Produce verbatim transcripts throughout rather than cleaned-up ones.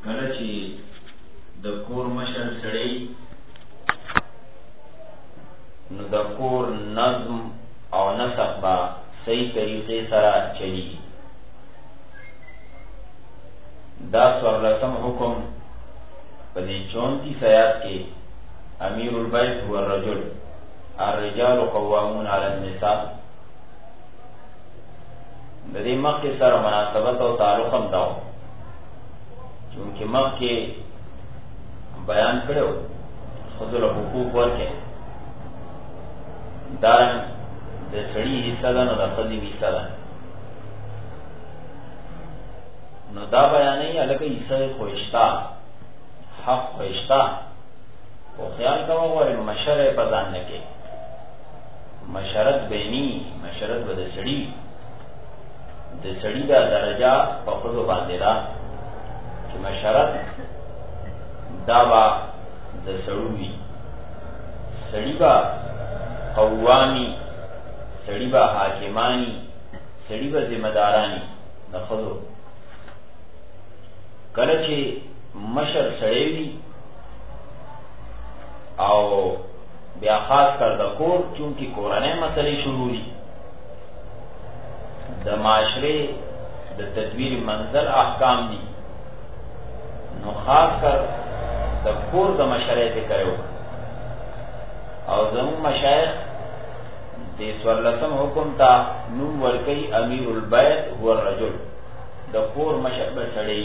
کله چې د کور مشر سړی نو د کور نظم او نسق به صحیح طریقې سره چلی. دا څوارلسم حکم په دې چونتیس آیات کې امیر البیت هو الرجل الرجال قوامون علی النساء د دې مخکې سره مناسبت او تعلق هم دا و چونکې مخکې بیان کړو ښځو له حقوق ورکړي دارن د سړي حصه ده نو د ښځې حصه ده نو دا بیانوي هلکه حصه خو شته حق خو شته خو خیال کوه غواړې مشر یې په ځان نه کې مشرت بیني مشرت به د سړي د سړي دا درجه په ښځو باندې ده چې مشرت دا به د سړو وي سړي به قوامي سړي به حاکمانی سړي به ذمہدارانی د ښځو. کله چې مشر سړی وي او بیا خاص کر د کور چونکې کورنۍ مسلې شروع دي د معاشرې د تدبیر منزل احکام دي نو خاص کر د کور د مشرۍ ذکر وکړه او زموږ مشایخ د څوارلسم حکم ته نوم ورکوي امیر البیت هو الرجل د کور مشر به سړی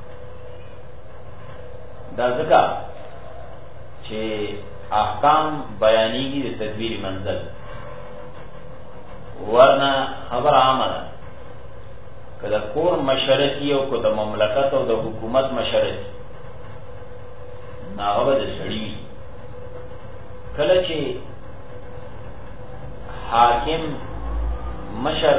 دا ځکه چې احکام بیانېږي د تدبیر منزل ورنه خبر عامه ده که د کور مشرتي او که د مملکت او د حکومت مشرتي نو هغه به د سړي وي. کله چې حاکم مشر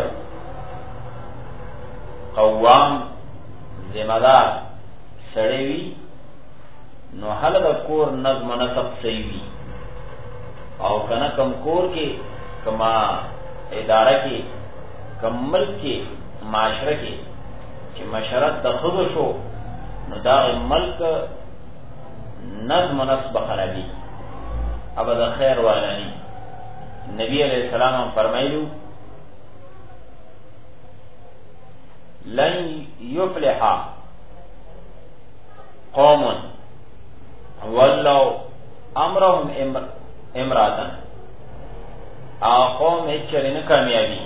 قوام ذمہدار سړی وي نو هله د کور نظم و نسق صحیح وي او کنه کم کور کې کما اداره کې کم ملک کې معاشره کې چې مشرت د ښځو شو نو دا ملک نظم و نسق به خرابي ابا د خیر والانی. نبی علیہ السلام هم فرمایلو لن یفلح قوم ولو امرهم امراتن قوم هیڅ چرې نه کامیابي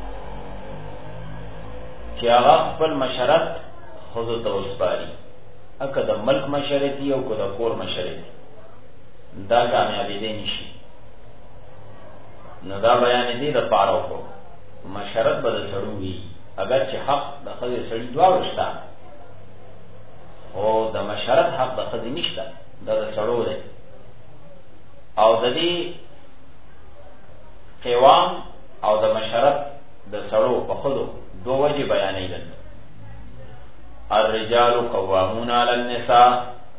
چې هغه خپل مشرت ښځو ته وسپاري که د ملک مشرتي او که د کور مشرتي دا کامیابېدی نشي. نو دا بیان دی د پاره وکړو مشرت به د سړو وي اگر چې حق د ښځې سړي دواړو شته خو د مشرت حق د ښځې نشته دا د سړو دی او د دې قوام او د مشرت د سړو په ښځو دو وجې بیانوي دلته الرجال قوامون علی النساء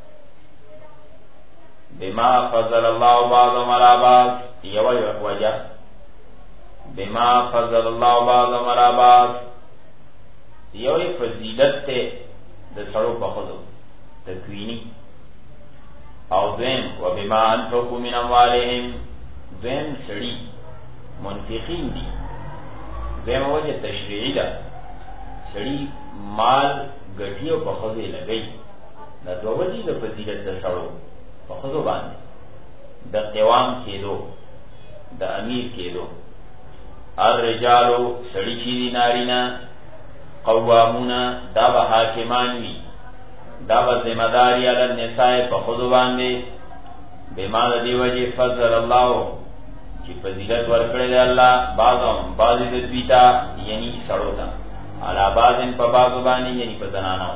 بما فضل الله بعضهم على بعض یو وجه بما فضل الله بعضهم على بعض یو فضیلت ته د سړو په ښځو تکوینی او دویم و بما انفقوا من اموالهم دویم سړي منفقین دي دویم وجه تشریعی ده سړي مال ګټي او په ښځو لګوي دا دوه وجې د فضیلت د سړو په ښځو باندې د قوام کېدو د امیر کېدو. الرجالو سړي چې دي نارینه قوامونه دا به حاکمان وي دا به ذمہداري علی النساء په ښځو باندې بما د دې وجې فضل الله چې فضیلت ورکړی دی الله بعضهم بعضې د دوی ته یعنی سړو ته علی بعضن په بعضو باندې یعنی په زنانو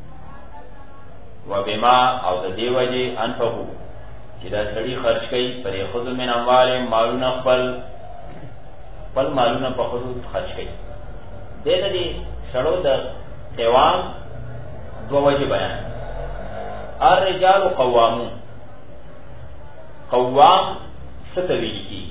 و بما او د دې وجې انفقو چې دا سړي خرج کوي پر ښځو من اموالهم مالونه خپل خپل مالونه په ښځو خرج کوي. دې د دې سړو د قوام دوه وجې بیان الرجال قوامون قوام څه ته ویل کېږي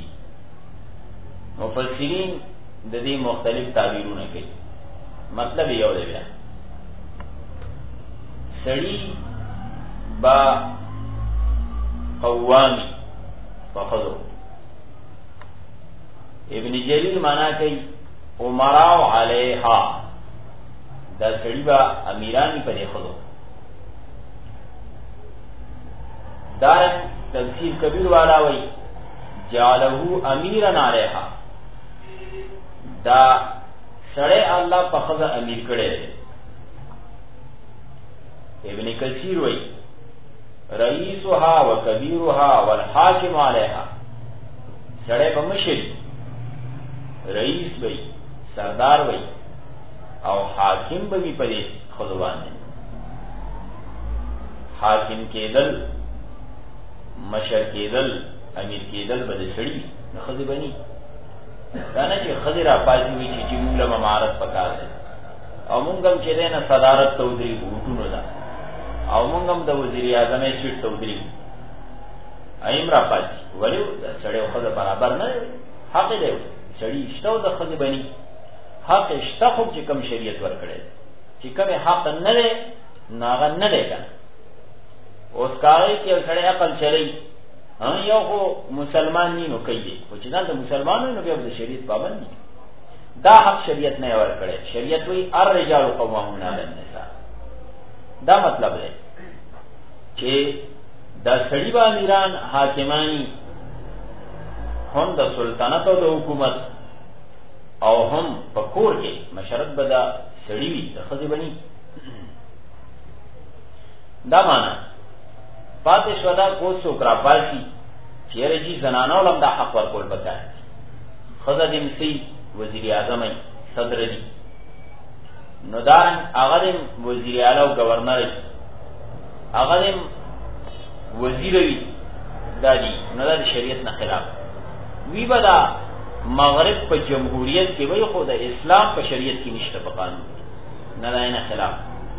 مفسرین د دې مختلف تعبیرونه کوي مطلب یو دی بیا سړي با قوامی فخذو. ابن جریر مانا کوي امراو علیها، دا سړي با امیرانی پر خذو. دارن تفسیر کبیر والا وی جعلہو امیرن علیها، دا سړی الله په خذ امیر کړي. ابن کثیر وی رئیسها و کبیرها والحاکم علیها، سړی په مشر رئیس وی سردار وی او حاکم به په دې خذ باندې. حاکم کېدل، مشر کېدل، امیر کېدل به د سړي نه خذ بني. دا نه چې خذ را پاتې وي چې موږ له مهارت پکار دی او موږ هم چې دی نه صدارت ته ودرېږو وټونو ده او موږ هم د وزیر اعظم یې سیټ ته ودرېږو ایم را پاتې. ولې سړی او ښځه برابر نه دی؟ حق دی سړي شته او د ښځې بني حق شته، خو چې کوم شریعت ورکړی چې کوم حق نه دی نو هغه نه دی که نه. اوس کاغی کې یو سړی عقل چلی یو خو مسلمان نی نو کوي، خو چې دا د مسلمانو نو بیا د شریعت پابند دي. دا حق شریعت نه ورکړی. شریعت وایي الرجال قوامون علی النساء. دا مطلب دی چې دا سړي به امیران حاکمانی هم د سلطنت او د حکومت او هم په کور کې مشرت به دا سړي وي، د ښځې به ني. دا معنا پاتې شو دا کو څوک راپاسي چې یاره جي زنانو لم دا حق ورکول پکار دي. ښځه دې مسي وزیر اعظم ای صدر دي، نو دارن هغه دې وزیر اعلی او گورنر ای، هغه دې وزیر وي، دا دي نو دا د شریعت نه خلاف وی. به دا مغرب په جمهوریت کې وی، خو د اسلام په شریعت کې نشته په قانون نه، دا نه خلاف.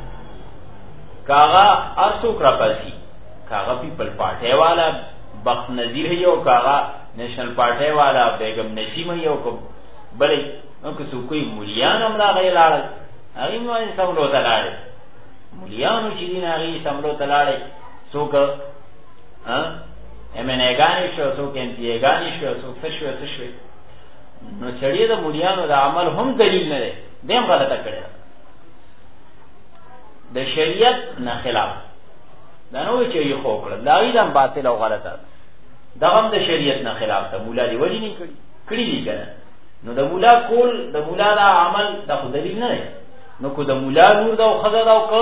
کاغا ارڅوک راپاسي، کاغا پیپل پارٹی والا بخت نظیر ہے یو، کاغا نیشنل پارٹی والا بیگم نسیم ہے یو، کو بلې نو که څوک کوئی مولیان هم راغی لاړل هغې مو سملو ته لاړې، مولیانو چې دي نه هغې سملو ته لاړې. څوک ایم این اګانې شو، څوک ایم پی اګانې شو، څوک څه شوې څه شوې. نو سړي د مولیانو د عمل هم دلیل نه دی، دی هم غلطه کړې ده د شریعت نه خلاف. دا نو چې یې خو کړل دا هغې هم باطل او غلطه ده، دغه هم د شریعت نه خلاف ده. مولا دې ولې نه کړي کړي دي که نه؟ نو د مولا کول د مولا دا عمل دا خو دلیل نه دی. نو که د مولا لور ده او ښځه ده او که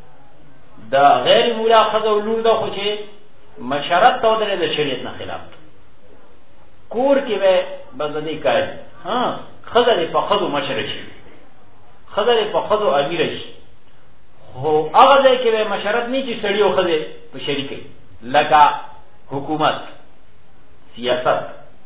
د غیر مولا ښځه او لور ده، خو چې مشرت ته ودرې د شریعت نه خلاف ده. کور کې به بس د دې کار ها ښځه دې په ښځو مشره شي، ښځه دې په ښځو امیره شي، خو هغه ځای کې به مشرت نه چې سړي او ښځې په شریک وي، لکه حکومت، سیاست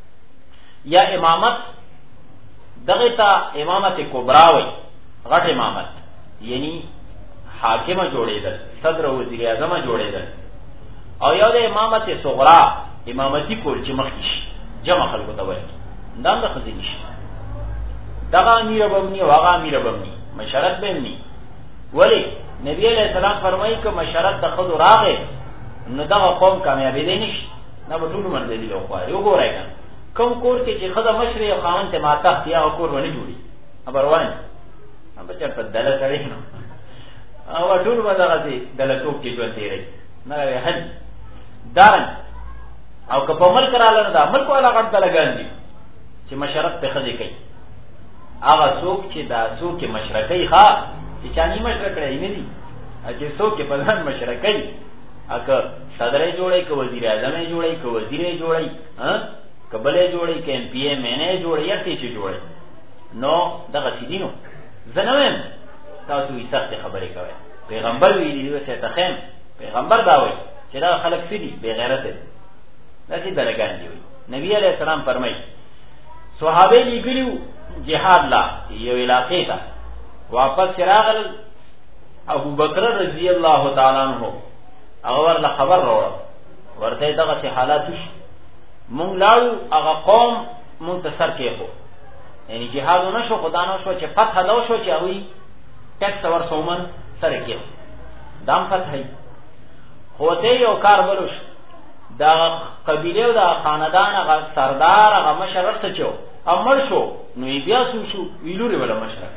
یا امامت. دغه ته امامت کبرا وي، غټ امامت، یعنی حاکمه جوړېدل، صدر او وزیر اعظمه جوړېدل. او یو د امامت صغرا، امامتي کول چې مخکې شي جمع خلکو ته وایي، دا هم د ښځې نشته. دغه امیره به هم ني او هغه امیره به هم ني، مشرت به هم ني. ولې نبی علیہ السلام فرمایي که مشرت د ښځو راغی نو دغه قوم کامیابېدی نشي، نه به ټول عمر دلیل وخواري. وګورئ که کوم کور کې چې ښځه مشرې او خاوند ته ماتحت یا کور ونه جوړي ابروان به چېرته دله کوي نو او ټول به دغسې دلهتوب کې ژوند تېروي، نه حل دارن. او که په ملک راغله نو دا ملک والا غټ دلګان دي چې مشرت پې ښځې کوي. هغه څوک چې دا څوک یې مشره کوي ښه چې چا ني مشره کړی نه دي، چې څوک یې په ځان مشره کوي، که صدر یې جوړوي، که وزیر اعظم یې جوړوي، که وزیر یې جوړوي، که بل یې جوړوي، که ایم پي ایم این یې جوړوي، هر څه چې جوړوي، نو دغسې دي. نو زه نه وایم تاسو وایي سختې خبرې کوئ، پیغمبر ویلي دي ورته خیم، پیغمبر دا وایي چې دغه خلک څه دي؟ بې غیرته دي، داسې دلګان دي. وایي نبي علیه السلام فرمایي صحابه لېږلي وو جهاد لا یو علاقې ته، واپس چې راغلل ابو بکر رضی الله تعالی عنہ هغه ورله خبر راوړه، ورته یې دغسې حالات وشي، مونږ لاړو هغه قوم مونږ ته سر کېښو، یعنې جهاد ونه شو، خو دا نه شوه چې فتح دا وشوه چې هغوی ټکس ورسومن سره کېښو. دام فتحی خوته یو کار بلوش دا قبیله و دا خاندان اغا سردار اغا مشر رسته چو امر شو نوی بیا سو شو وی لوری ولا مشرک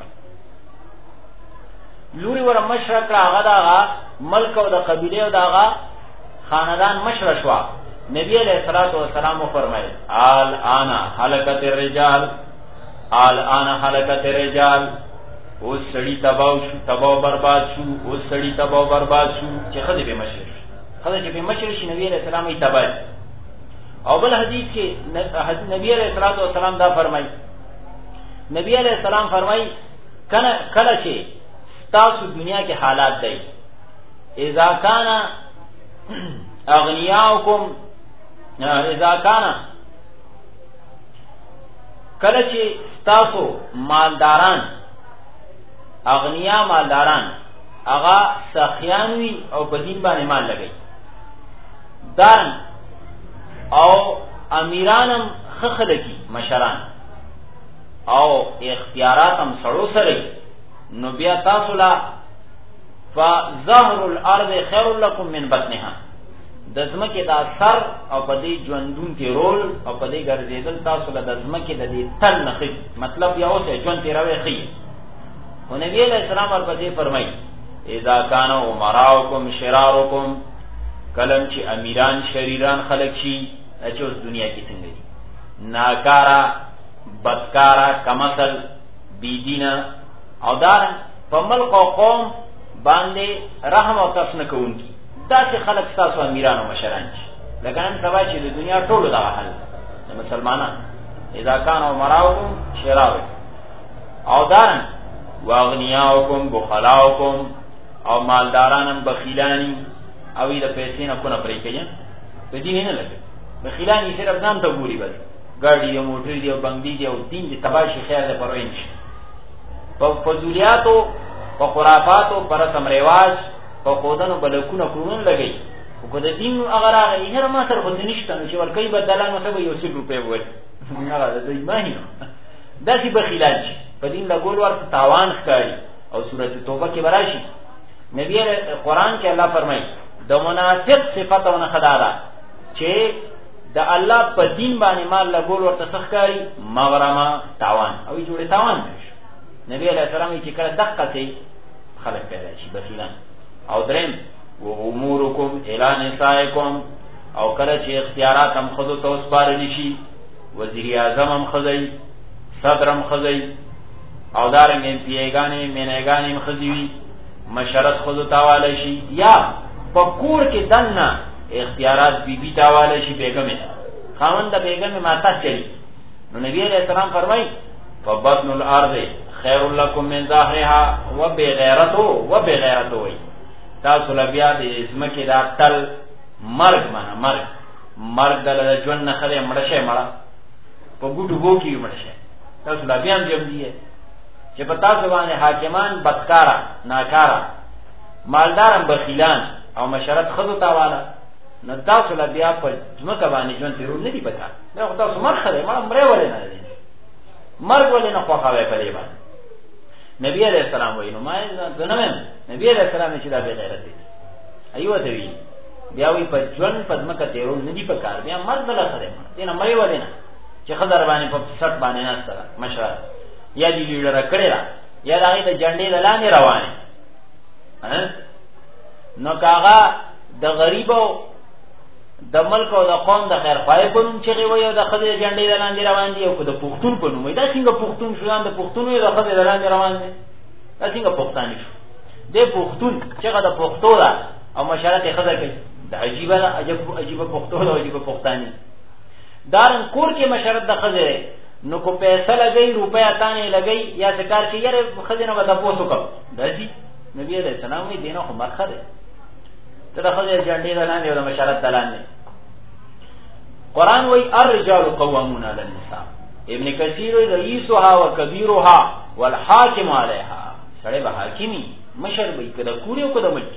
لوری ولا مشرک اغا دا اغا ملک و دا قبیله و دا اغا خاندان مشر شوا نبی علیہ الصلوۃ والسلام فرمائے آل آنا حلقت الرجال آل آنا حلقت الرجال او سړی تباو شو تباو برباد شو او سړی تباو برباد شو چې خدای به مشر خدای چې به مشر شي نبی علیہ السلام یې تبا او بل حدیث کې نبی علیہ الصلوۃ والسلام دا فرمایي نبی علیہ السلام فرمایي کله کله چې تاسو دنیا کې حالات دی اذا کان اغنیاؤکم اذا کان کله چې تاسو مالداران اغنیا مالداران اغا سخیانوی او په دین باندې مال لګي دارن او امیرانم خخلکی مشران او اختیاراتم سړو سره نو بیا تاسو لا فظهر الارض خير لكم من بطنها د زمکه دا سر او په دې ژوندون کې رول او په دې ګرځیدل تاسو له د زمکه د دې تل نخي مطلب یو څه ژوند تیروي خي او نبی علیہ السلام ورپسې فرمایي اذا كانوا امراؤكم شراركم کلم چې امیران شریران خلق شي چې اوس دنیا کې څنګه دي ناکارا بدکارا کمسل بيدینا او دار په ملک او قوم باندې رحم او کف نه کوونکی دا چې خلق تاسو امیران او مشران شي لکه نن سبا چې د دنیا ټولو دا حل د مسلمانانو اذا كانوا امراؤكم شراركم او دار واغنیاؤکم بخلاؤکم او مالدارانم بخیلانی او ای دا پیسې نه کو نه پرې کوي په دې نه لګي بخیلانی صرف ځان ته ګوري بس ګاډي یو موټر دی او بنګ دی او دین دي تباشي خیر ده پروي نشي په فضولیاتو په خرافاتو پر سم رواج په خودانو بلکونه کړون لګي کو د دین اگر هغه هر ما سره بده نشته چې ورکې بدلان نو ته یو څه روپے وای هغه د ایمانه داسې بخیلان شي په دین لا ګول ورته تاوان ښکاري او سورته توبه کې براشي نبی قرآن کې الله فرمایي د منافق صفاتونه خدادا چې د الله په دین باندې مال لا ګول ورته ښکاري مغرما تاوان او جوړه تاوان شي نبی علیہ السلام چې کله دقه کوي خلک پیدا شي بخیلان او دریم و امورکم الی نسائکم او کله چې اختیارات هم خود ته وسپارل شي وزیر اعظم هم خدای صدرم خدای او دارنګ پیګانی مینګانی مخدیوی مشرت خود تاواله شي یا پکور کې دنه اختیارات بی بی تاواله شي بیگمه خاوند د بیگمه ماته چي نو نبی علیہ السلام فرمای فبطن الارض خیر لكم من ظاهرها وبغیرته وبغیرته وی تاسو لبیا د اسمکه دا تل مرګ معنا مرګ مرګ د ژوند نه خله مړشه مړه په ګډو وو کې مړشه تاسو لبیا هم جوړ دی چې په تاسو باندې حاکمان بدکارا ناکارا مالدارم بخیلان او مشرت خدو تاواله نو تاسو لا بیا په ځمکه باندې ژوند تیرول نه دی پتا نو تاسو مرخه ما مړ ولې نه دي مرګ ولې نه خوخاوي په دی باندې نبی علیہ السلام وینو ما نه نه نبی علیہ السلام چې دا به غیرت دي ایو ته وی بیا وی په ژوند په ځمکه تیرول نه دی پکار بیا مرګ بل سره دینه مړ ولې نه چې خدای باندې په سټ باندې نه ستاره مشرت یا دی لیډر کړی را یا دغه د جنډې لاندې روانه نو کاغه د غریبو د ملک او د قوم د خیر خوای په نوم چې وي او د خدای جنډې لاندې روان دي او د پښتون په نوم دا څنګه پښتون شو د پښتون او د خدای لاندې روان دي دا څنګه پښتون شو د پښتون چې د پښتو دا او مشارت خدای کوي د عجیب عجیب عجیب پښتو او عجیب پښتاني دارن کور کې مشارت د خدای نو کو پیسې لګي روپیا تانه لګي یا ذکر کې یره خزینه ودا پوسو کو دځي نبی علیہ السلام یې دینه خو مرخه ده تر خزینه جنډې دلانه او مشارت دلانه قران وی الرجال قوامون علی النساء ابن کثیر رئیسها وکبیرها والحاکم علیها سره به حاکمی مشر به کده کوریو کو د ملک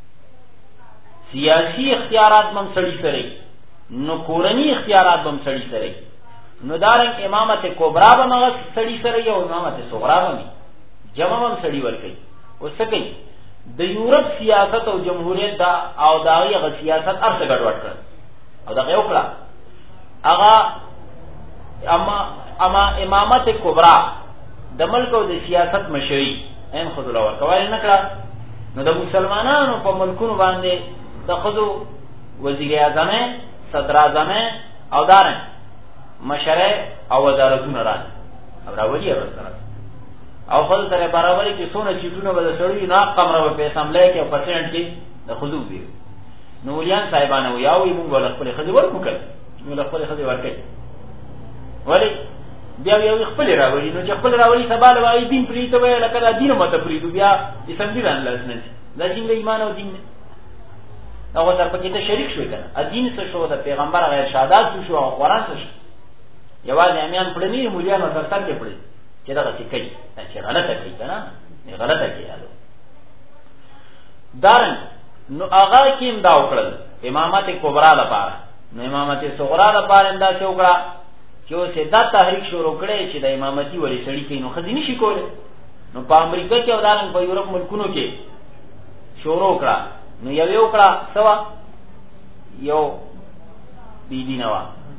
سیاسی اختیارات بم سړی سره نو کورنی اختیارات بم سړی سره نو دارنګ امامت کبرا به مغه سړی سره یو امامت صغرا به جمع هم سړی ور کوي اوس کوي د یورپ سیاست او جمهوریت دا او داغي غ سیاست ارڅ ګډوډ کړ او دا یو کړه هغه اما اما امامت کبرا د ملک او د سیاست مشري ان خذل اور کوي نه کړه نو د مسلمانانو په ملکونو باندې د خذو وزیر اعظم صدر اعظم او دارن مشره او وزارتونه راځي او راوړي ورسره او خپل سره برابرۍ کې څونه چیزونه به سړی نه قمره په اسمبلی کې او پرسنټ کې د خذو دی نو ولیان صاحبانو یاوي موږ ول خپل خذ ورکو کړ موږ خپل خذ ورکړ ولی بیا یو خپل راوړي نو چې خپل راوړي سبا لوي دین پری ته ویل کړه دین مت پری دو بیا د سنبیران لاسنه دا دین ایمان او دین هغه تر پکې ته شریک شوی کنه ا دین څه شو د پیغمبر غیر شهادت شو او قرآن څه شو یوازې امیان پړنی مولیانو تر تر کې پړي چې دا څه کوي چې غلطه کوي کنه نه غلطه کوي الو دارن نو هغه کیم دا وکړل امامت کبرا لپاره نو امامت صغرا لپاره انده څه وکړه چې اوسه دا تحریک شروع کړي چې د امامتي ولی سړی کینو نو خزینی شي کوله نو په امریکا کې او دارن په یورپ ملکونو کې شروع کړه نو یو یو کړه سوا یو بی دینوا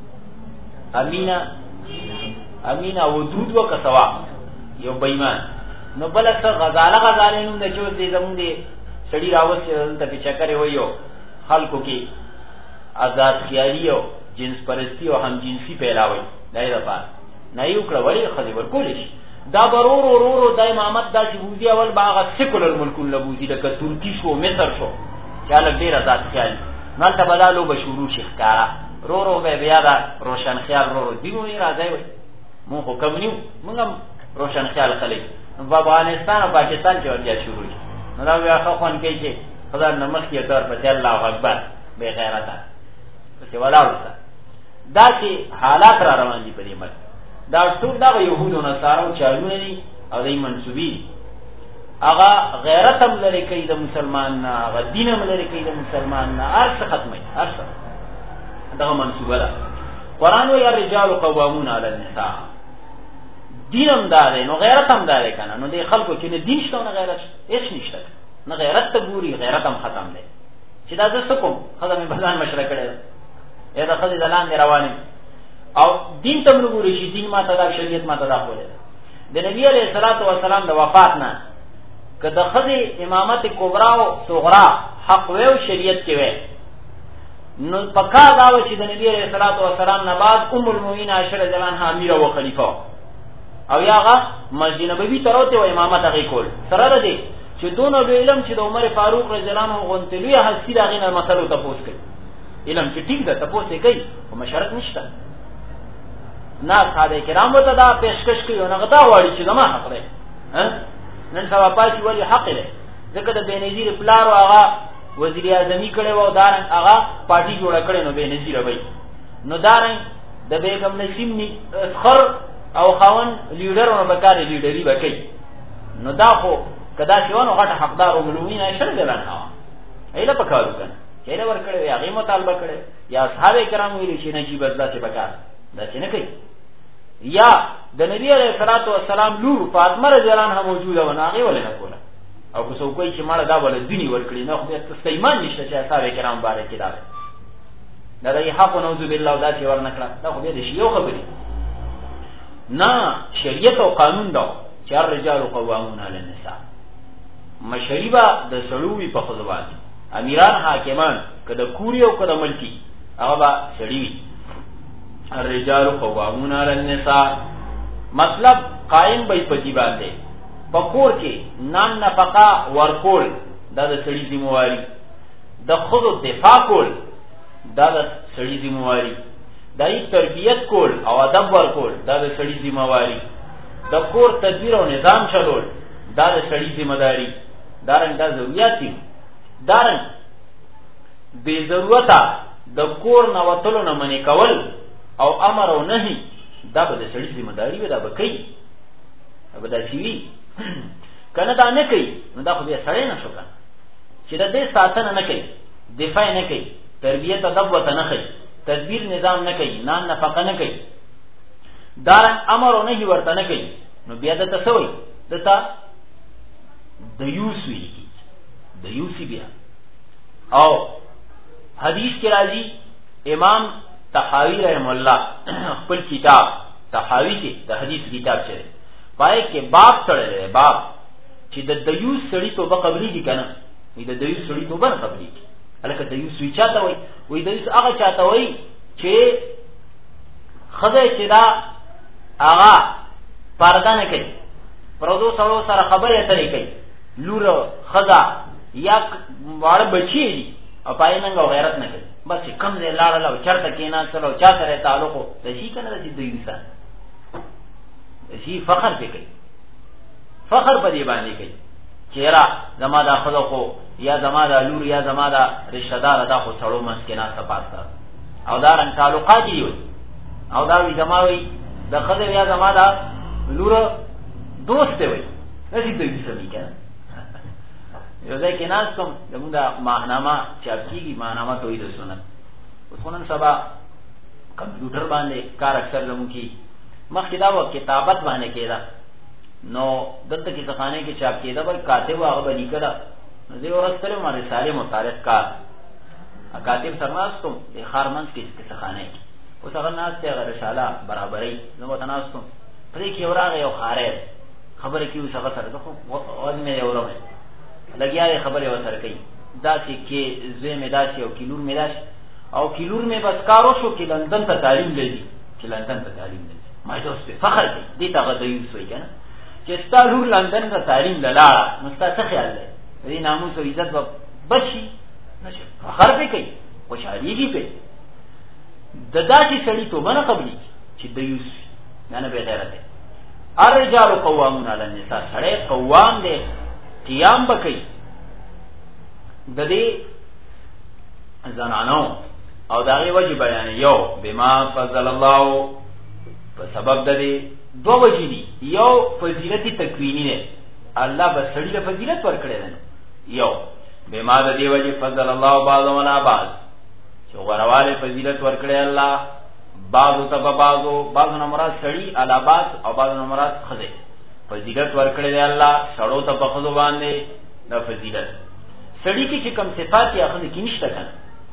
امینا امینا ودود وکسوا یو بېمان نو بل څه غزاله غزاله نوم د چوز دې زمون دې سړی راوځي ته په چکرې وایو خلکو کې آزاد خیالي او جنس پرستی او هم جنسي پیلاوي دای رفا نه یو کړه ولی خدي ورکول شي دا برور ورور د امامت د جبوزي اول باغ سیکولر ملکون لبوزي د ترکی شو مصر شو چاله ډیر آزاد خیالي نن ته بدلو بشورو شیخ کارا رو رو به بیا دا روشن خیال رو رو دیو نه راځي وي مونږ کوم نیو مونږ روشن خیال خلک په افغانستان او پاکستان کې ورته شروع شي نو دا بیا خو خون کې چې خدای نمخ کې تر په الله اکبر به غیرت چې ولاړه دا چې حالات را روان دي په دې ملک دا ټول دا يهودو نصارو چالوونه دي او دای منسوبي هغه غیرت هم لري کوي د مسلمان نه هغه دین هم لري کوي د مسلمان نه ارڅ ختمي ارڅ دا منسوبه ده قران وی الرجال قوامون علی النساء دینم دار نو غیرت هم دار کنه نو دې خلکو چې نه دین شته نه غیرت هیڅ نشته نه غیرت ته ګوري غیرت هم ختم ده چې دا زه کوم خدای مې بدن مشره کړي اې دا خدای دلان دی رواني او دین ته موږ ګوري چې دین ما ته دا شریعت ما ته دا کوله د نبی علیہ الصلوۃ والسلام د وفات نه کله خدای امامت کبرا او صغرا حق ویو شریعت کې وی نو پکا دا و چې د نبی علیہ الصلوۃ والسلام نه بعد ام المؤمنین عائشہ رضی الله عنها امیر او خلیفہ او یاغه مسجد نبوی ته راته و امامت هغه کول سره ده چې دونو علم چې د عمر فاروق رضی الله عنه غونتلوی حسی دا غینه مسلو ته پوس کړي علم چې ټیک ده ته پوس کوي او مشارت نشته نه صاحب کرام ته دا پیشکش کوي او نه دا وایي چې زما حق ده نن سبا پاتې ولی حق ده ځکه د بنظیر پلار هغه وزیر اعظمی کړي و دارن هغه پارٹی جوړ کړي نو بنظیر وای نو دارن د بیگم نسیم ني خر او خاون لیډرونو بکاره لیډری وکي نو دا خو کدا شیوانو غټ حقدار او ملومین اشر دلان ها ایله پکارو کنه چیرې ور کړی هغه مطالبه کړي یا صحابه کرام ویلي چې نجیب الله څخه پکار دا څه نه کوي یا د نبی علیہ الصلوۃ والسلام لور فاطمه رضی الله عنها موجوده و هغه ولې نه کوله او که څوک کوئی چې مړه دا ول دني ور کړی نه خو به ایمان نشته چې صحابه کرام باندې کې دا دا د حق او نعوذ بالله دا چې ور نکړه دا خو به دې یو خبري نه شریعت او قانون دا چې الرجال قوامون علی النساء مشریبا د سړوي په خدوات امیران حاکمان کده کوری او کده ملکی هغه با سړی الرجال قوامون علی النساء مطلب قائم به پتی باندې پکور کې نان نفقه ورکول دا د سړي ذمہواری د خود دفاع کول دا د سړي ذمہواری دای تربیت کول او ادب ورکول دا د سړي ذمہواری د کور تدبیر او نظام چلول دا د سړي ذمہ داری دارن دا ضرورت دي دارن بے ضرورت د کور نه وتلو نه منی کول او امر او نهي دا به د سړي ذمہ داری وي دا به کوي به دا شي کنه دا نه کوي نو دا خو به سړی نه شو کنه چې د دې ساتنه نه کوي دفاع نه کوي تربیت ادب وته نه کوي تدبیر نظام نه کوي نان نفقه نه کوي دارن امر او نهي ورته نه کوي نو بیا د تسوي دتا د یوسوي دیوسی بیا. او حدیث کی راضی امام تحاوی رحم اللہ خپل کتاب تحاوی کې د حدیث کتاب چره پای کې باب تړلې باب چې د دیوس سړی توبه قبلي دي کنه وي د دیوس سړی توبه نه قبلي الکه دیوس وی چاته وي وي دیوس هغه چاته وي چې خدای چې دا هغه پرده نه کوي پردو سره سره خبرې اترې کوي لور خدا یا واړه بچی دي او پای ننګ او غیرت نه کوي بس کم ځای لاړل او چرته کېنا سره چا سره تعلق د شي کنه د دې انسان شي فخر پې کوي فخر په دې باندې کوي چیرې زما دا خدای خو یا زما دا لور یا زما دا رشتہ دار دا خو څړو مسکینا سپاستا او دا رنګ تعلقات دي او دا وی زما وی د خدای یا زما دا لور دوست وي دې دې سمې کنه یو ځای کې ناس کوم زموږ د ماهنامه چاپ کېږي ماهنامه توحید سنت اوس خو نن سبا کمپیوټر باندې کار اکثر زموږ کې مخکې دا وه کتابت باندې کېده نو دلته کتابخانې کې چاپ کېده بل کاتب هغه به لیکله نو زه یې ورځ تللی وم رسالې متعلق کار کاتب سره ناست وم د ښار منځ کې کتابخانې کې اوس هغه ناست دی هغه رساله برابروي زه ورته ناست وم پرې کې یو راغی یو ښاری خبرې کې اوس هغه سره زه خو غوږ مې اورم لګیا دی خبرې ورسره کوي داسې کې زوی مې داسې او کیلور مې داسې او کیلور مې بس کار وشو چې لندن ته تعلیم لري چې لندن ته تعلیم لري ما ته اوس پې فخر کوي دې ته هغه دیوس وایي که نه چې ستا لور لندن ته تعلیم له لاړه نو ستا څه خیال دی د دې ناموس او عزت به بچ شي نه شي فخر پې کوي خوشحالېږي پې د داسې سړي توبه نه قبلېږي چې دیوس وي دا نه بې غیرت دی الرجال قوامون علی النساء سړی قوام دی قیام بکی د دې زنانو او داغه وجه بیان یو بما فضل الله په سبب د دې دوه وجې دي یو فضیلت تکوینی ده الله به سړي له فضیلت ورکړي ده یو بما د دې وجه فضل الله بعضهم علی بعض چې ورواله فضیلت ورکړي الله بعضو ته بعضو بعضو نه مراد سړي علی بعض او بعضو نه مراد خزه فضیلت ورکړي دی الله سړو ته په خزو باندې دا فضیلت سړي کې چې کوم صفات یې اخلي کې نشته کنه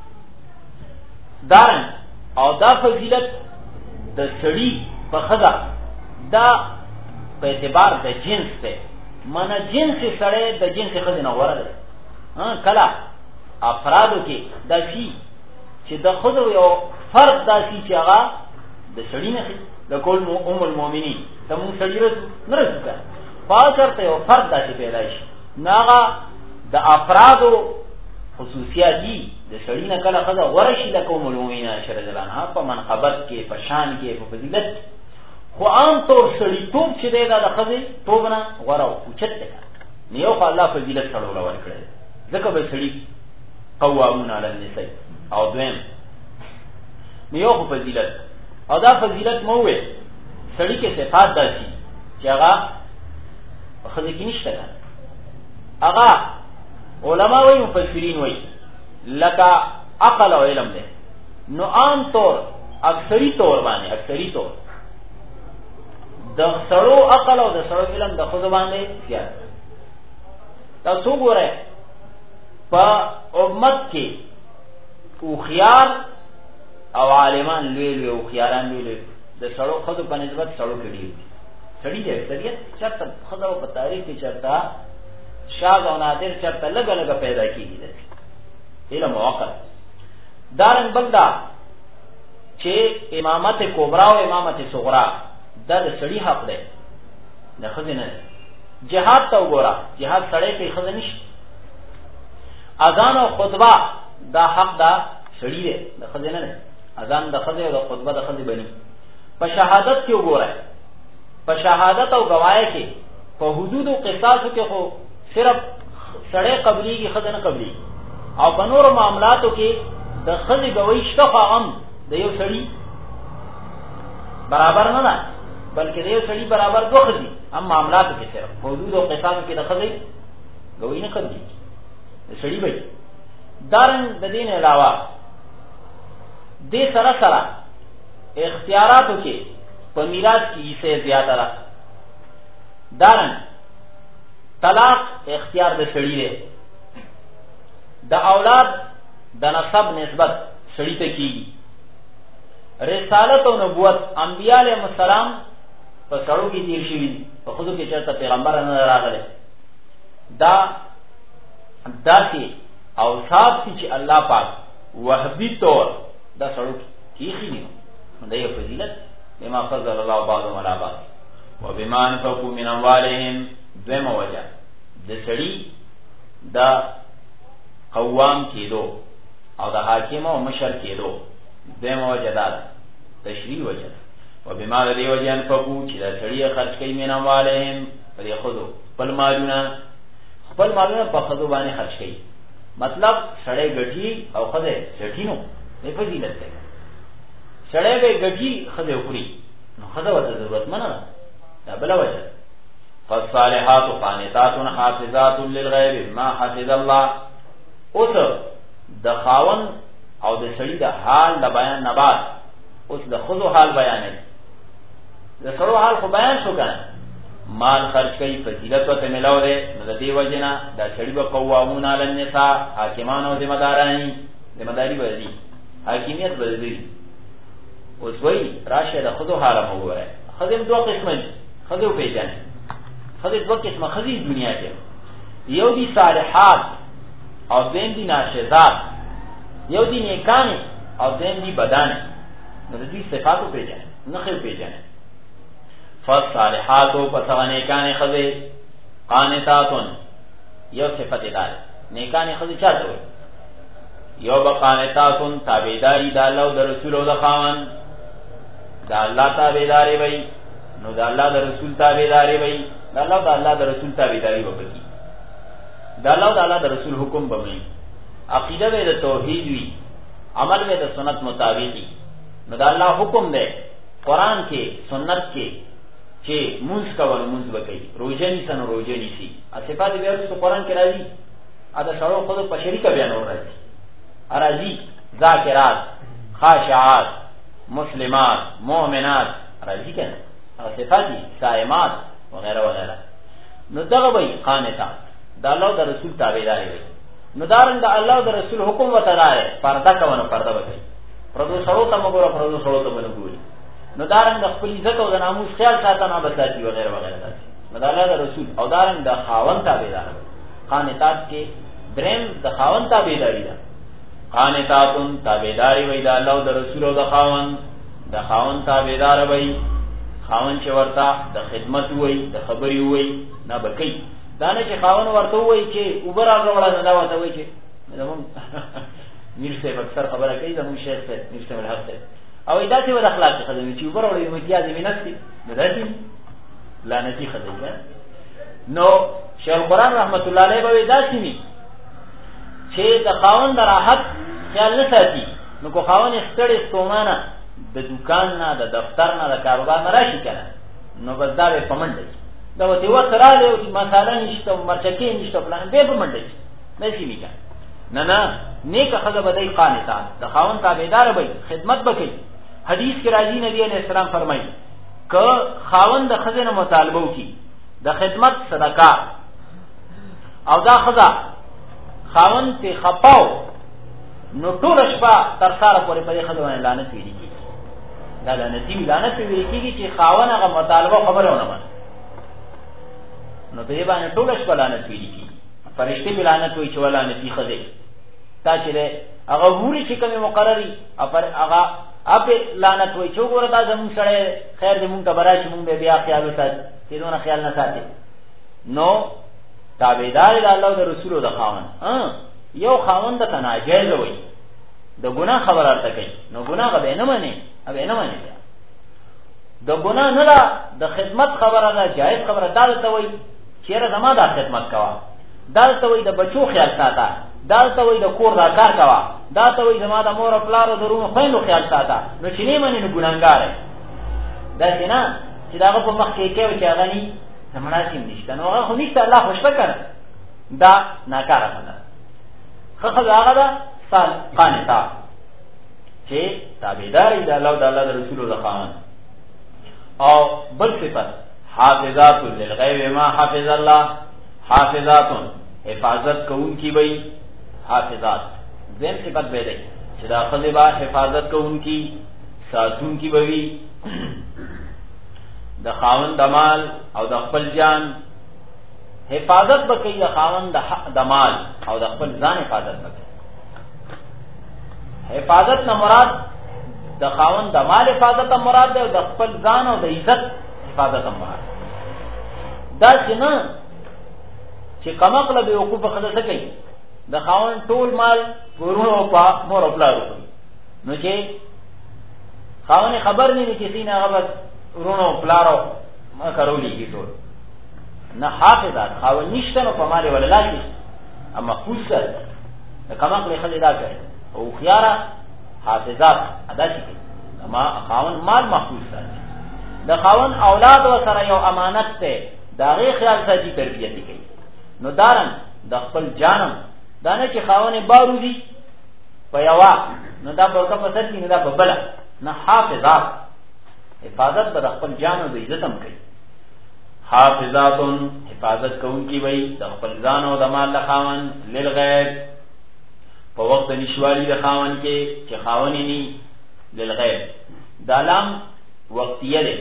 دارن او دا فضیلت د سړي په خزا دا په اعتبار د جنس ته معنی جنس سړی د جنس خزې نه غوره دی ها کله افرادو کې دا شي چې د خزو یو فرد دا شي چې هغه د سړي نه د کول ام المؤمنین ته مونږ سړي رسو نه رسو که پاسرته یو فرد داسې پیدا شي نو هغه د افرادو خصوصیات دي د سړي نه کله ښځه غوره شي لکه ام المؤمنین عایشه رضی الله عنها په منقبت کې په شان کې په فضیلت خو عام طور سړیتوب چې دی دا د ښځې توب نه غوره او اوچت دی نو یو خو الله فضیلت سړو له ورکړی دی ځکه به سړي قوامون علی النساء او دویم نو یو خو فضیلت او دا فضیلت مو وې سړی کې صفات داسي چې هغه خځه کې نشته ده هغه علما وایي مفسرین وایي لکه عقل او علم ده نو عام طور اکثری طور باندې اکثری طور د سړو عقل او د سړو علم د خځو باندې زیات تاسو ګورئ په امت کې او خيار او عالمان لوی لوی او خياران لوی لوی د سړو خدو په نسبت سړو کې دي سړي دې اکثریت چرته خدو په تاریخ کې چرته شاذ او نادر چرته لګ لګ پیدا کیږي دي علم او عقل دارن بلدا چې امامت کبرا او امامت صغرا دا د سړي حق دی د خزینه جهاد ته وګوره جهاد سړی کې خزینه نشي اذان او خطبه دا حق دا سړي دی د خزینه نه اذان د خزې او د خطبه د خزې بني په شهادت کې وګوره په شهادت او گواهی کې په حدود او قصاص کې خو صرف سړی قبلي کې خزینه قبلي او په نور معاملاتو کې د خزې گواهی شته خو هم د یو سړي برابر نه ده بلکې د یو سړي برابر دوه خزې هم معاملاتو کې صرف په حدود او قصاص کې د خزې گواهی نه قبلي د سړي به دارن د دین علاوه دې سره سره اختیاراتو کې په میراث کې حصہ زیاته ده دارن طلاق اختیار د سړي دی د اولاد د نسب نسبت سړی ته کیږي. رسالت او نبوت انبیاء علیهم السلام په سړو کې تیر شوي دي، په خودو کې چېرته پیغمبر نه راغلی. دا داسې اوصاف دي چې الله پاک وهبي طور دا سړو کې ایښي دي. نو دا یو فضیلت بما فضل الله بعضهم علی بعض وبما انفقوا من اموالهم. دویمه وجه د سړي د قوام کېدو او د حاکم او مشر کېدو، دویمه وجه دا ده تشریع وجه. وبما الذي وجه انفقوا چې دا سړي خرج کوي من اموالهم په دې ښځو خپل مالونه خپل مالونه په ښځو باندې خرج کوي. مطلب سړی ګټي او ښځه چټي نو دې فضیلت ده. سړی به ګټي ښځه وکړي نو ښځه ورته ضرورتمنه ده. دا بله وجه. فالصالحات قانتات حافظات للغیب ما حفظ الله. اوس د خاون او د سړي د حال د بیان نه بعد اوس د ښځو حال بیانوي. د سړو حال خو بیان شو کنه. مال خرج کوي، فضیلت ورته ملاو دی. نو د دې وجې نه دا سړي به قوامون علی النساء، حاکمان او ذمه دارانی، ذمه داري به دي، حاکمیت به دي. اوس وایي راشه د ښځو حال مو وګورئ. ښځې دوه قسمه دي، ښځې وپېژنئ. ښځې دوه قسمه ښځې دنیا کې، یو دي صالحات او دویم دي ناشزات، یو دي نیکانې او دویم دي بدانې. نو د دې صفات وپېژنئ، نښې وپېژنئ. فالصالحات پس هغه نیکانې ښځې قانتاتون، یو صفت یې دا دی نیکانې ښځې چا ته وایي؟ یو به قانتاتون تابعداري د الله او د رسول او د خاوند. د الله تابعداري وایي نو د الله د رسول تابعداري وایي. د الله او د الله د رسول تابعداري وکړي. د الله او د الله د رسول حکم به وایي. عقیده به د توحید وي، عمل به د سنت مطابق وي. نو د الله حکم دی قرآن کې سنت کې چې مونځ کول مونځ وکړي، روژه نیسه نو روژه نیسي. صفات بیا وروسته قرآن کې راځي. ا د سړو ښځو په شریکه بیا نور راځي. راځي ذاکرات، خاشعات، مسلمات، مؤمنات راځي که نه؟ هغه صفات دي، صائمات وغیره وغیره. نو دغه وایي قانتات د الله او د رسول تابعداري وایي. نو دارنګه د الله او د رسول حکم ورته دی پرده کوه نو پرده وکړي. پردو سړو ته مه ګوره، پردو سړو ته به نه ګوري. نو دارنګ د خپل عزت او د ناموس خیال ساتنه به ساتي وغیره وغیره ساتي. نو د الله د رسول او دارنګ د خاوند تابعدار. قانتات کې دریم د خاوند تابعداري ده. قانتاتون تابعداري وایي د الله او د رسول او د خاوند. د خاوند تابعدار وایي، خاوند چې ورته د خدمت وایي، د خبرې وایي نه به کوي. دا نه چې خاوند ورته وایي چې اوبه راوړه، نه دا ورته وایي چې زمونږ میر صاحب اکثر خبره کوي، زمونږ شیخ صاحب میر صاحب الحق صاحب او داسې ود اخلاق خدمت چې اوبه راوړي امتیاز یې نشته، نو داسې لعنتي خدمت. نو شیخ القرآن رحمت الله علیه به داسې وي چې د خاوند د راحت خیال نه ساتي. نو کو خاوند ستړی ستومانه د دکان نه، د دفتر نه، د کاروبار نه راشي که نه، نو بس دا به په منډه شي. دا ورته وخت راغلی او مساله نشته، مرچکې نشته، پلان بیا په منډه شي. داسې وي که نه. نه نیکه ښځه به دی قانتان، د خاوند تابعداره به وي، خدمت به کوي. حدیث کې راځي نبی علیہ السلام فرمایي که خاوند د ښځې نه مطالبه وکړي د خدمت صدقه او دا ښځه خاوند پې خپاو، نو ټوله شپه تر سهاره پورې په دې ښځه باندې لعنت ویلي کېږي. دا لعنتي وي، لعنت پې ویلي کېږي چې خاوند هغه مطالبه خبره ونه مني، نو په دې باندې ټوله شپه لعنت ویلي کېږي. فرشتې پې لعنت وایي چې ولعنتي ښځې تا چې دی هغه ووري چې کومې مقرري هغه اپې لعنت وایي چې وګوره دا زمونږ سړی خیر دې مونږ ته به راشي، مونږ به بیا خیال وساتي، چې دونه خیال نه ساتي. نو تابعدار د الله او د رسول او د خاوند. یو خاوند ته ناجایزه وایي، د ګناه خبره ورته کوي، نو ګناه به یې نه مني، به یې نه مني. د ګناه نه ده، د خدمت خبره ده، جایز خبره. دا ته وایي چېره زما دا خدمت کوه، دا ته وایي د بچو خیال ساته، دا ته وایي د کور دا کار کوه، دا ته وایي زما د مور او پلار او د روڼو خویندو خیال ساته. نو چې نه منې نو ګناهګار یې. داسې نه چې د هغه په مخ کې کوي چې هغه ني مناسب نشته، نو هغه خو نشته، الله خوشبه کړه، دا ناکاره خبره. ښه ښځه هغه ده قانته چې تابعداري د الله او د الله د رسول او د خاوند. او بل صفت حافظات للغیب ما حافظ الله. حافظات حفاظت کوونکی وي حافظات زم صفت به دی چې دا خزه با حفاظت کوونکی ساتونکی بوي د خاوند د مال او د خپل جان حفاظت بکې د خاوند د مال او د خپل ځان حفاظت بکې. حفاظت نه مراد د خاوند د مال حفاظت هم مراد ده او د خپل ځان او د عزت حفاظت هم مراد. دا چې نه چې کمقله به وقوف خدای کوي د خاوند ټول مال ورونو او په مور خپل ورو نو چې خاوند خبر نه ني چې سینه غبط ورونو پلارو ما کارولی کی ټول نه حافظات خاوند نشته نو په مال ولا لاږي اما خوسه د کمقله خدای دا کوي او خيارا حافظات ادا شي اما خاون مال محفوظ ساتي د خاون اولاد و سره یو امانت ته دا غي خیال ساتي تربیت کوي نو دارن د خپل جانم دا نه چې خاون بارو دي په یوا نو دا برکه په سر کې نه دا ببله نه حافظات حفاظت به د خپل جان او د عزت هم کوي. حافظاتن حفاظت کوونکی وي د خپل ځان او د مال د خاون للغیب په وخت نشوالی د خاون کې چې خاون ني للغیب دا لام وقتیه ده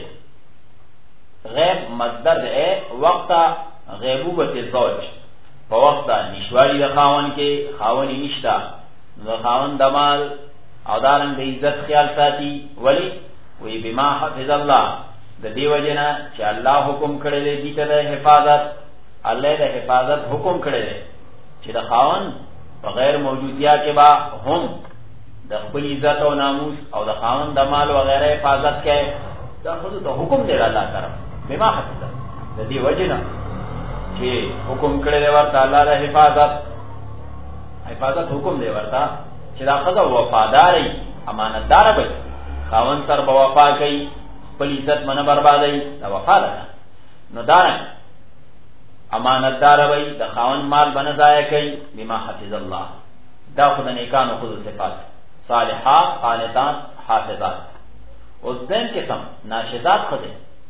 غیب مصدر ده وقت غیبوبت الزوج په وخت نشوالی د خاون کې خاون نشتا د خاون د مال او دارنګ د عزت خیال ساتي ولی وی بما حفظ الله د دیو جنا چې الله حکم کړی دی دې ته حفاظت الله د حفاظت حکم کړی دی چې د خاون بغیر موجودیت کې با هم د خپل عزت او ناموس او د خاوند د مال وغیرہ حفاظت کوي دا خود ته حکم دی الله تعالی بما حفظ د دې وجنه چې حکم کړی دی ورته الله د حفاظت حفاظت حکم دی ورته چې دا خدای وفاداری امانتدار وي خاوند سر په وفا کوي خپل عزت منه بربادي دا وفا ده نو دا امانتدار وي د خاوند مال بنه ضایع کوي بما حفظ الله دا خود نیکانو خود صفات صالحات قانتات حافظات. اوس دین قسم ناشدات خده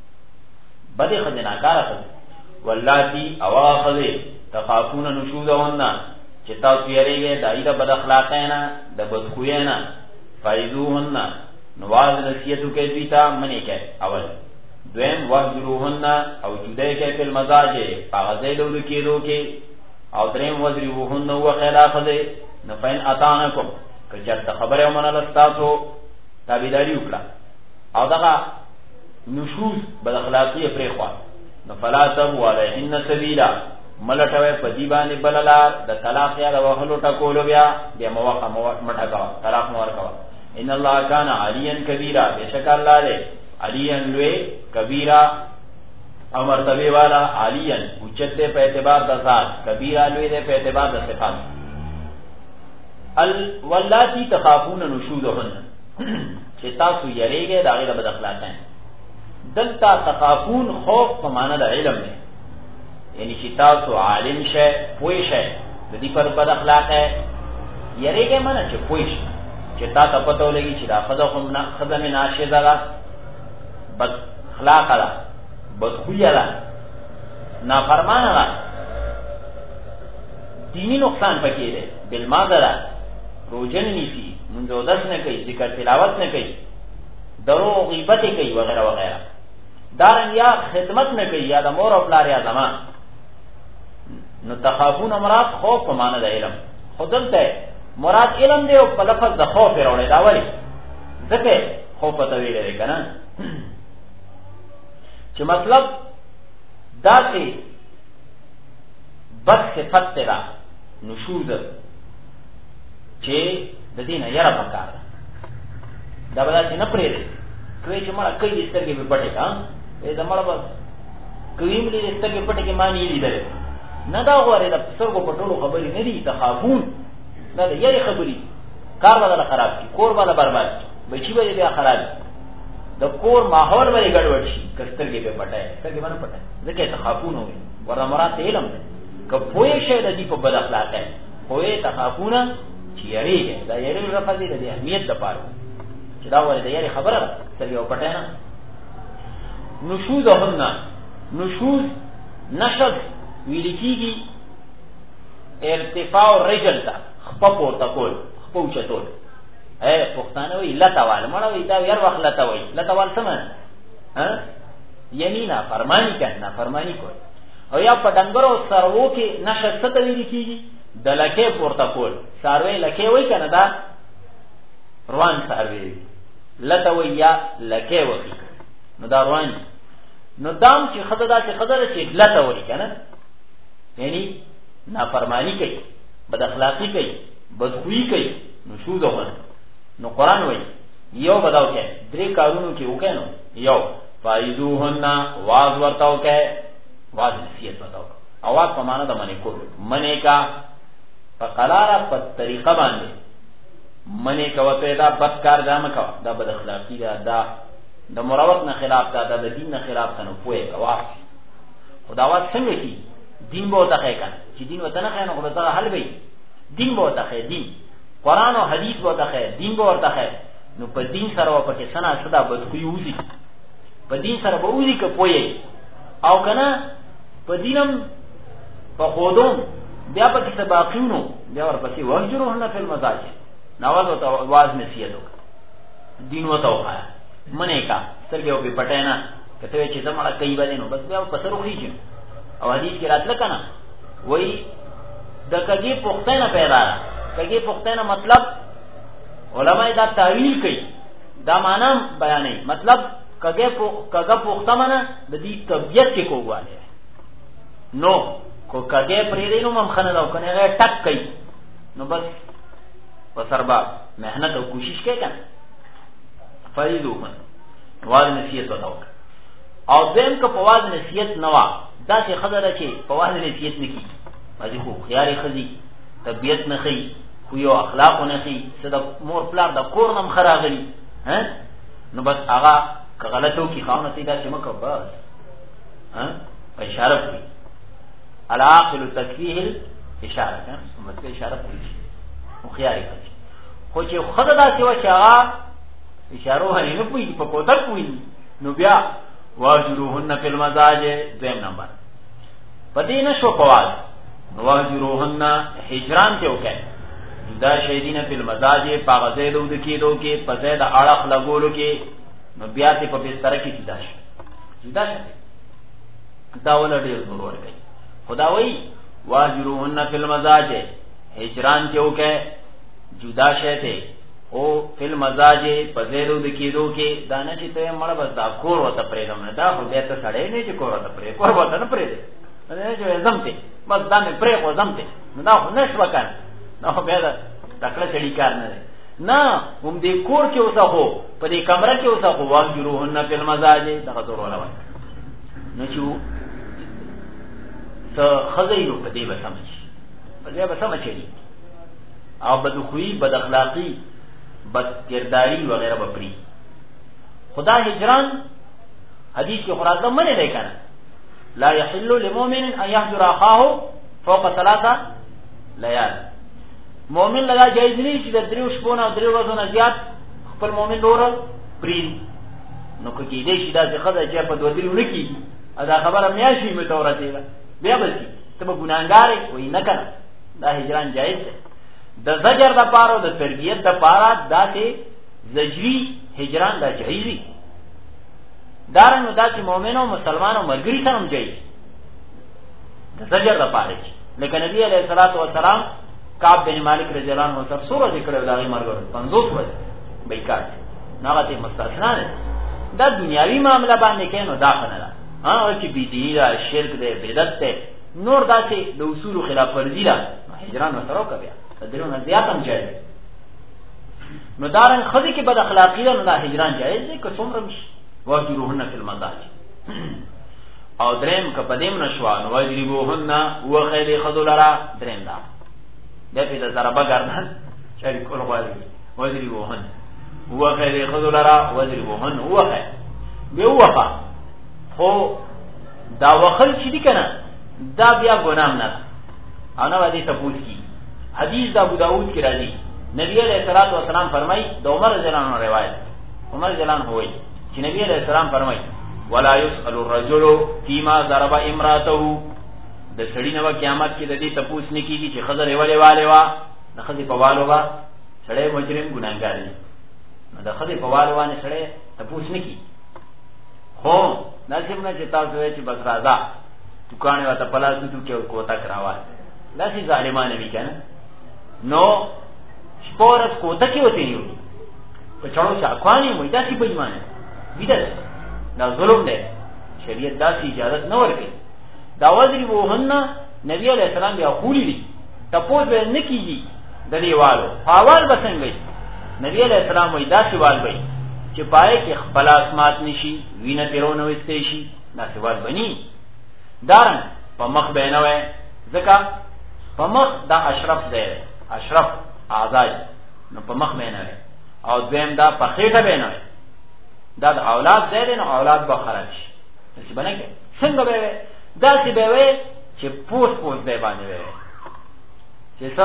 بدی خده ناکاره خده واللاتی اوا خده تخافون نشوزهن چې تاسو یریږئ دای د بد اخلاقینا د بدخوینا فایذوهن نواز نصیحتو کې دیتا منی کې اول دویم وحجروهن او جدای کې په مزاج پاغزې لولو کې دوکې او دریم وذریوهن او خلاف دې نفین اتانکم که چرته خبره ومنه لستاسو تابعداري وکړه او دغه نشوز بد اخلاقی پرې خوا نو فلا تبو علیهن سبیلا ملټوي په دی باندې بللار د طلاق یا د وهلو ټکولو بیا د موقع مټکا طلاق مور کا ان الله کان علیا کبیرا بشک الله دې علیا لوی کبیرا او مرتبه والا علیا اوچته په اعتبار د ذات کبیرا لوی دې په اعتبار د صفات ال واللاتی تخافون نشوزهن چې تاسو یریږئ دا غیر بد اخلاقین دلته تخافون خوف په معنا د علم دی یعنی چې تاسو عالم شئ پوه شئ د دې پر بد اخلاق یریږئ معنا چې پوه شئ چې تاسو پته ولګي چې دا خدای خو نه خدای ناشیزه ده بد اخلاق ده بد خویه ده نافرمانه ده دینی نقصان پکې ده بل ماذا روزن نیسی منځودس نه کوي ذکر تلاوت نه کوي درو غیبت کوي وغیرہ وغیرہ دارن یا خدمت نه کوي یا د مور او پلار یا زمان نو تخافون مراد خوف په معنی د علم خودلته مراد علم دی او په لفظ د خوف وروړي دا ولی ځکه خوف ته ویل لري کنه چې مطلب دا چې بد صفت تیرا نشوز چې د دینه یره پکار دا بدا چې نه پرې کوي چې مړه کوي سترګې په پټه کا اې دا مړه بس کوي ملي سترګې پټه کې معنی لیدل نه دا غوړې د سترګو په ټولو خبرې نه دي تخافون دا یې خبرې کار ولا خراب کی کور ولا برباد بچي به بیا خراب د کور ماحول باندې ګډوډ شي کسترګې په پټه سترګې باندې پټه ځکه تخافون وي ورته مراد علم که پوهې شه د دې په بد اخلاق پوهې تخافون چې یریږي دا یری رفض دي د اهمیت لپاره چې دا ولې د یری خبره سره یو پټه نه نشوزهن نشوز نشز ویل کیږي ارتفاع الرجل تا خپه پورته کول، خپه اوچتول. اے پښتانه وایي لتوال، مړه وایي دا هر وخت لته وایي. لتوال څه معنی؟ یعنی نافرماني کوي، نافرماني کوي. او یا په ډنګرو سروو کې نشه څه ته ویل کېږي؟ د لکې پورته کول. څاروی لکې وایي که نه، دا روان څاروی وي. لته وایي یا لکې وخي، نو دا روان. نو دام چې ښځه داسې ښځه ده چې لته وایي که نه، یعنی نافرماني کوي، بد اخلاقي کوي، بدخویي کوي، نو شوده ونه. نو قرآن وایي یو به دا وکړئ، درې کارونو کې وکړئ. نو یو فایدوهن، واز ورته وکړئ، واز نصیحت ورته وکړئ. اواز په معنا د منې کول، منې کا په قلاره په طریقه باندې منې کوه، ته دا بد کار دا مه کوه، دا بد اخلاقي ده، دا د مروت نه خلاف ده، دا د دین نه خلاف ده. نو پوهې اواز خو دا اواز څنګه کي؟ دین به ورته ښیې که نه، چې دین ورته نه ښیې نو خو به دغه حل به وي. دین به ورته ښیې، دین قرآن او حدیث به ورته ښیې، دین به ورته ښیې. نو په دین سره به پکې څه ناڅه دا بدخویي وځي، په دین سره به وځي که پوهې. او که نه په دین هم په ښودوم بیا پکې څه باقي نو بیا ورپسې وهجروهن فی المضاجع، ناول ورته واز نصیحت وکړه، دین ورته وښایه، منې کا، سترګې وپې پټی نه. که ته وایې چې زه مړه کوي به دی نو بس بیا په سر وخېږي. او حدیث کې راتله که نه، وایي د کږې پختۍ نه پیدا ده. کږې پختۍ نه مطلب علماء دا تعویل کوي، دا معنا بیانوي. مطلب کږه کږه پخته منه د دې طبیعت کې کوواله نو کو کږه پرې نو ممخنه دا کنه غیر ټک کوي، نو بس وسربا مهنت او کوشش کوي کنه. فریدو من واز نصیحت وتاو. او دیم که په واز نصیحت نوا دا چې خبره چې په واز نصیحت نکی باندې خو خیاري خزي طبیعت نه خي، خو یو اخلاق نه خي، صد مور پلار د کور نم خراغلی ها، نو بس هغه که غلطو کی خاونه سیدا چې مکه بس ها په اشاره کوي. العاقل تکفیه الاشاره، ها مطلب اشاره کوي خو خیاري کوي. خو چې خدای دا چې وا چې هغه اشاره باندې نه کوي، په کوتر کوي، نو بیا واجروهن فی المضاجع دویم نمبر پدې نشو پواز. نو واجروهن هجران ته وکړي، دا شهیدین فی المضاجع په غزیدو د کېدو کې، په زید اړخ لګولو کې، نو بیا ته په بستر کې جدا شي، جدا شي. دا ول ډېر ضروري دی. خدا وایي واجروهن فی المضاجع، هجران ته وکړي، جدا شته او فی المضاجع په زیدو د کېدو کې. دا نه چې ته مړه بس دا کور وته پرېږدم نه، دا خو بیا ته سړی نه چې کور وته پرې کور وته نه پرېږدې، نه چې زمته بس دا مې پرې خو زمته، نو دا خو نشوه کنه، نو بیا دا تکړه چړي کار نه دی. نه هم دې کور کې اوسه، خو په دې کمره کې اوسه، خو واجروهن فی المضاجع دغه زور ولا وای نو چې څه ښځه یې نو په دې به سمه شي، په دې به سمه چړي. او بدخویي، بد اخلاقي، بد کرداری وغیرہ بپری. خدا هجران حدیث کې خلاصه منه دی کنه، لا يحل لمؤمن ان يهجر اخاه فوق ثلاثه ليال. مؤمن لگا جایز نه چې د دریو شپو نه دریو ورځو نه زیات خپل مؤمن ډور پری. نو کې دې شي دا چې خدای چې په دوه دریو نه کی دا خبره میاشي متورته ده، بیا به ته به ګناګار وي نه کنه. دا هجران جایز ده. د زجر د پاره، د تربیت د پاره، دا چې زجری هجران دا جایزي. دارنګ دا چې مؤمن او مسلمان او مرګري سره هم جایز د زجر د پاره. لکه نبی علیہ الصلوۃ والسلام کعب بن مالک رضی الله عنه سره سورہ ذکر ولغی مرګ پنځوس ورځې بیکار نه غته مستثنا نه. دا دنیاوی معاملہ باندې کې نو دا نه ده، ها او چې بيدی دا شرک ده، بدعت ده، نور دا چې د اصول خلاف ورزي ده، هجران وسره کوي درونه زیات هم جایز. نو دارن خدي کې بد اخلاقی ده، نو دا هجران جایز دی که څومره مشي. واجروهن فی المضاجع. او دریم که پدیم نشوا نو واجروهن وخیل خذلرا دریم دا د په ضربه گردن چری کول غواړي. واجروهن وخیل خذلرا واجروهن وخه به وخه. خو دا وخل چې دی کنه دا بیا ګناه نه، انا ودی تپوس کی. حدیث دا ابو داؤد کی راضی، نبی علیہ الصلوۃ والسلام فرمائی، د عمر رضی اللہ عنہ روایت، عمر رضی اللہ عنہ ہوئی کہ نبی علیہ السلام فرمائی ولا يسأل الرجل فيما ضرب امراته. د سړی نو قیامت کې د دې تپوس نکیږي چې خزر ولې والے وا د ښځې په والو به سړی مجرم ګناهګار دی نو د ښځې په والو باندې سړی تپوس نه کي خو داسې نه چې تاسو وایئ چې بس راځه دوکاڼې ورته په لاس وتو کې کوتک راوال داسې ظالمانه وي که نه نو شپه ورځ کوتکې ورته نیولي په چړو چاکوانې وایي داسې بېمانه ویده ده دا ظلم دی شریعت داسې اجازت نه ورکوي دا وضربوهن نبي علیه السلام بیا خولی دي تپوس به نه کېږي د دې والو اول به څنګه وي نبي علیه السلام وایي داسې وال به چې پای کې خپل اسمات نشي وینه تیرونه وسته شي داسې وال بني دارن په مخ به نه وای ځکه په مخ دا اشرف دی اشرف آزاد نو په مخ به نه وای او دویم دا په خېټه به نه وای دا د اولاد دی نو اولاد به خراب شي څه باندې څنګه به داسې به وای چې پوس پوس دی باندې وای چې څو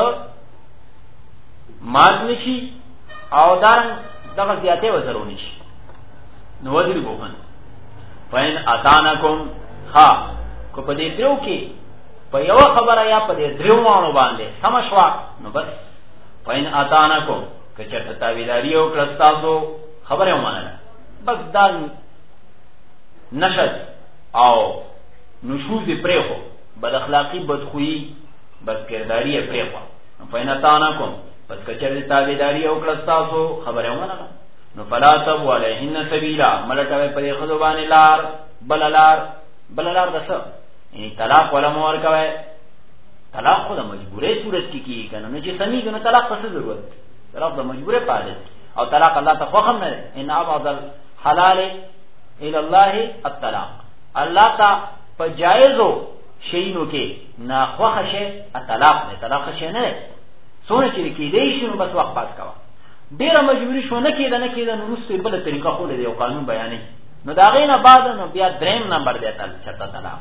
مات نشي او دارن دغه زیاته وزرونی شي نو ودی بوخن فین اتانکم خا کو په دې درو کې په یو خبره یا په دې درو مانو باندې سمشوا نو بس فین اتانکم کچته تاویداری او کلستاسو خبره ومانه بس دان نشد او نشوز پریخو بد اخلاقی بدخویی بد کرداری پریخو فین اتانکم پس کچر تابیداری او کلستاسو خبره ومنه نو فلا تبو علیهن سبیلا ملټوي په خذو باندې لار بللار بللار دسه یعنی طلاق ولا مور کوي طلاق خو د مجبورې صورت کې کیږي کنه نو چې سمي کنه طلاق څه ضرورت طلاق د مجبورې پاله او طلاق الله ته خو هم نه ان ابعد الحلال الى الله الطلاق الله ته په جایزو شینو کې نا خوخه شي طلاق نه طلاق شي نه سونه چې کې دی شنو بس وخت پاس کاوه ډیره مجبوری شو نه کېده نه کېده نو رسته بل طریقه خو له قانون بیانې نو دا غینه بعد نو بیا دریم نمبر دی تل چرته طلاق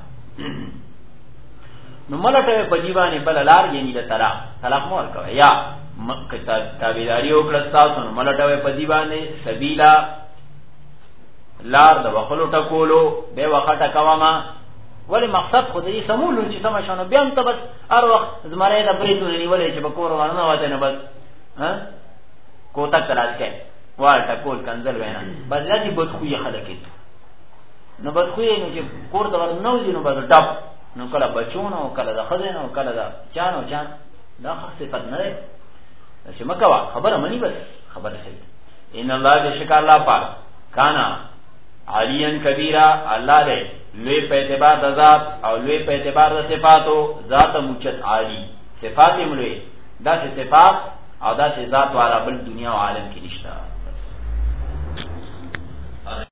نو ملته په دیوانه بل لار یې نه طلاق طلاق مور کوي یا کتاب تابعداري او کلستاسو نو ملته په دیوانه سبیلا لار د وخلو ټکولو به وخته کوما ولی مقصد خو دې سمول چې سم شونه بیا ته بس هر وخت زمره د بریتونه نیولې چې په کور ورنه واته نه بس ها کوتا کلاس کې والټه کول کنزل وینا بدلاتي بدخوې خلک نو بدخوې نو چې کور د ورنه نو دي نو بس ډب نو کله بچونو کله د خزینه او کله د چانو چان دا صفت نه ده چې مکوا خبره منی بس خبره صحیح ان الله بشک الله پاک کانا علیان کبیرہ الله دې لوی په اعتبار د ذات او لوی په اعتبار د صفاتو ذات موچت عالی صفات ملوی دا صفات او دا ذات والا بل دنیا او عالم کې نشته